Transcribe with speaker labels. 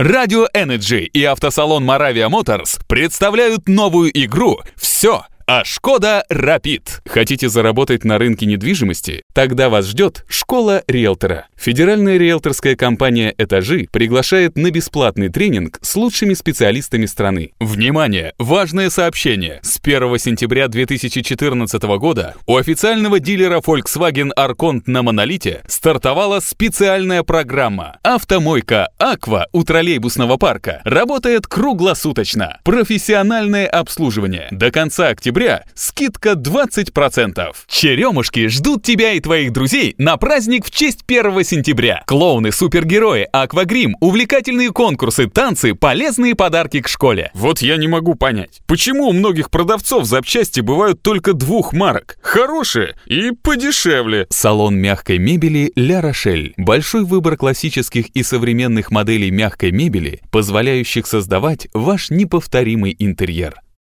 Speaker 1: Радио Energy и автосалон Moravia Motors представляют новую игру «Все о Шкода Рапид». Хотите заработать на рынке недвижимости? Тогда вас ждет школа риэлтора. Федеральная риэлторская компания «Этажи» приглашает на бесплатный тренинг с лучшими специалистами страны. Внимание! Важное сообщение! С 1 сентября 2014 года у официального дилера Volkswagen Арконт на Монолите стартовала специальная программа. Автомойка «Аква» у троллейбусного парка работает круглосуточно. Профессиональное обслуживание. До конца октября скидка 20%. Черемушки ждут тебя и твоих друзей на праздник в честь 1 сентября. Клоуны, супергерои, аквагрим, увлекательные конкурсы, танцы, полезные подарки к школе.
Speaker 2: Вот я не могу понять, почему у многих продавцов запчасти бывают только 2 марок? Хорошие и подешевле.
Speaker 1: Салон мягкой мебели «Ля Рошель». Большой выбор классических и современных моделей мягкой мебели, позволяющих создавать ваш неповторимый интерьер.